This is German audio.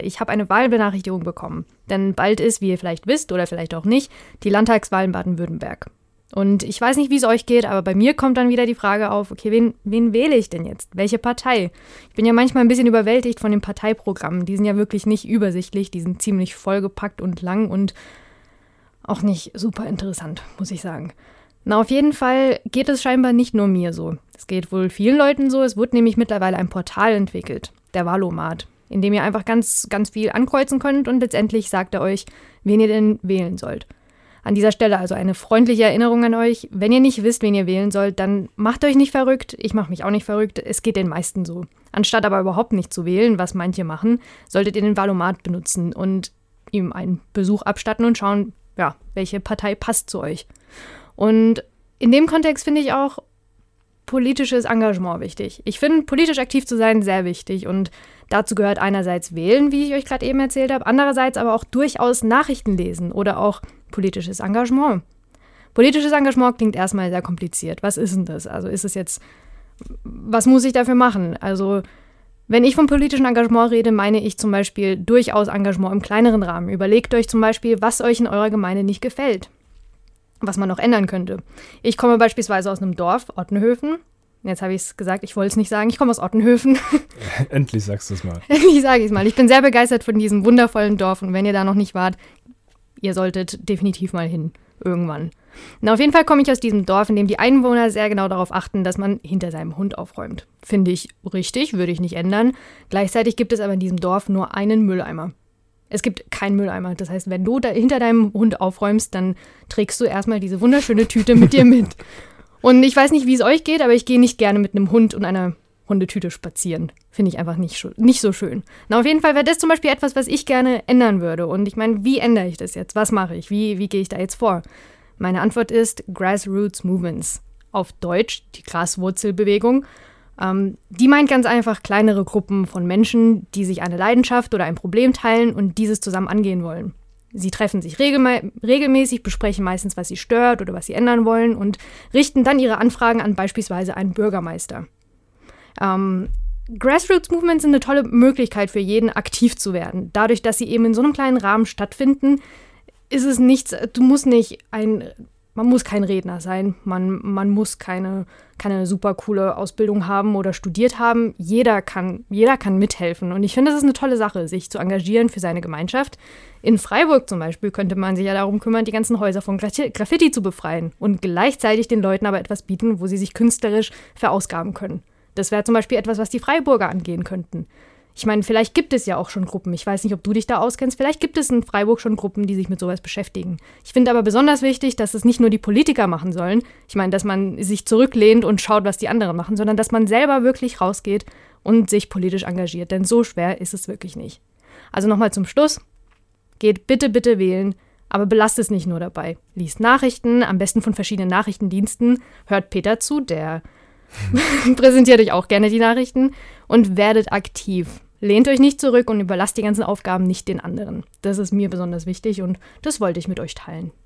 Ich habe eine Wahlbenachrichtigung bekommen. Denn bald ist, wie ihr vielleicht wisst oder vielleicht auch nicht, die Landtagswahl in Baden-Württemberg. Und ich weiß nicht, wie es euch geht, aber bei mir kommt dann wieder die Frage auf, okay, wen wähle ich denn jetzt? Welche Partei? Ich bin ja manchmal ein bisschen überwältigt von den Parteiprogrammen. Die sind ja wirklich nicht übersichtlich, die sind ziemlich vollgepackt und lang und auch nicht super interessant, muss ich sagen. Na, auf jeden Fall geht es scheinbar nicht nur mir so. Es geht wohl vielen Leuten so. Es wurde nämlich mittlerweile ein Portal entwickelt, der Wahlomat, in dem ihr einfach ganz, ganz viel ankreuzen könnt und letztendlich sagt er euch, wen ihr denn wählen sollt. An dieser Stelle also eine freundliche Erinnerung an euch. Wenn ihr nicht wisst, wen ihr wählen sollt, dann macht euch nicht verrückt. Ich mache mich auch nicht verrückt. Es geht den meisten so. Anstatt aber überhaupt nicht zu wählen, was manche machen, solltet ihr den Wahlomat benutzen und ihm einen Besuch abstatten und schauen, ja, welche Partei passt zu euch. Und in dem Kontext finde ich auch politisches Engagement wichtig. Ich finde, politisch aktiv zu sein sehr wichtig und dazu gehört einerseits wählen, wie ich euch gerade eben erzählt habe, andererseits aber auch durchaus Nachrichten lesen oder auch politisches Engagement. Politisches Engagement klingt erstmal sehr kompliziert. Was ist denn das? Also ist es jetzt, was muss ich dafür machen? Also wenn ich vom politischen Engagement rede, meine ich zum Beispiel durchaus Engagement im kleineren Rahmen. Überlegt euch zum Beispiel, was euch in eurer Gemeinde nicht gefällt, was man noch ändern könnte. Ich komme beispielsweise aus einem Dorf, Ottenhöfen. Jetzt habe ich es gesagt, ich wollte es nicht sagen, ich komme aus Ottenhöfen. Endlich sagst du es mal. Endlich sage ich es mal. Ich bin sehr begeistert von diesem wundervollen Dorf und wenn ihr da noch nicht wart, ihr solltet definitiv mal hin, irgendwann. Na, auf jeden Fall komme ich aus diesem Dorf, in dem die Einwohner sehr genau darauf achten, dass man hinter seinem Hund aufräumt. Finde ich richtig, würde ich nicht ändern. Gleichzeitig gibt es aber in diesem Dorf nur einen Mülleimer. Es gibt keinen Mülleimer. Das heißt, wenn du da hinter deinem Hund aufräumst, dann trägst du erstmal diese wunderschöne Tüte mit dir mit. Und ich weiß nicht, wie es euch geht, aber ich gehe nicht gerne mit einem Hund und einer Hundetüte spazieren. Finde ich einfach nicht so schön. Na, auf jeden Fall wäre das zum Beispiel etwas, was ich gerne ändern würde. Und ich meine, wie ändere ich das jetzt? Was mache ich? Wie gehe ich da jetzt vor? Meine Antwort ist Grassroots Movements. Auf Deutsch die Graswurzelbewegung. Die meint ganz einfach kleinere Gruppen von Menschen, die sich eine Leidenschaft oder ein Problem teilen und dieses zusammen angehen wollen. Sie treffen sich regelmäßig, besprechen meistens, was sie stört oder was sie ändern wollen und richten dann ihre Anfragen an beispielsweise einen Bürgermeister. Grassroots Movements sind eine tolle Möglichkeit für jeden, aktiv zu werden. Dadurch, dass sie eben in so einem kleinen Rahmen stattfinden, ist es nichts, man muss kein Redner sein, man muss keine super coole Ausbildung haben oder studiert haben. Jeder kann mithelfen und ich finde, das ist eine tolle Sache, sich zu engagieren für seine Gemeinschaft. In Freiburg zum Beispiel könnte man sich ja darum kümmern, die ganzen Häuser von Graffiti zu befreien und gleichzeitig den Leuten aber etwas bieten, wo sie sich künstlerisch verausgaben können. Das wäre zum Beispiel etwas, was die Freiburger angehen könnten. Ich meine, vielleicht gibt es ja auch schon Gruppen. Ich weiß nicht, ob du dich da auskennst. Vielleicht gibt es in Freiburg schon Gruppen, die sich mit sowas beschäftigen. Ich finde aber besonders wichtig, dass es nicht nur die Politiker machen sollen. Ich meine, dass man sich zurücklehnt und schaut, was die anderen machen, sondern dass man selber wirklich rausgeht und sich politisch engagiert. Denn so schwer ist es wirklich nicht. Also nochmal zum Schluss. Geht bitte, bitte wählen, aber belasst es nicht nur dabei. Liest Nachrichten, am besten von verschiedenen Nachrichtendiensten. Hört Peter zu, der präsentiert euch auch gerne die Nachrichten und werdet aktiv. Lehnt euch nicht zurück und überlasst die ganzen Aufgaben nicht den anderen. Das ist mir besonders wichtig und das wollte ich mit euch teilen.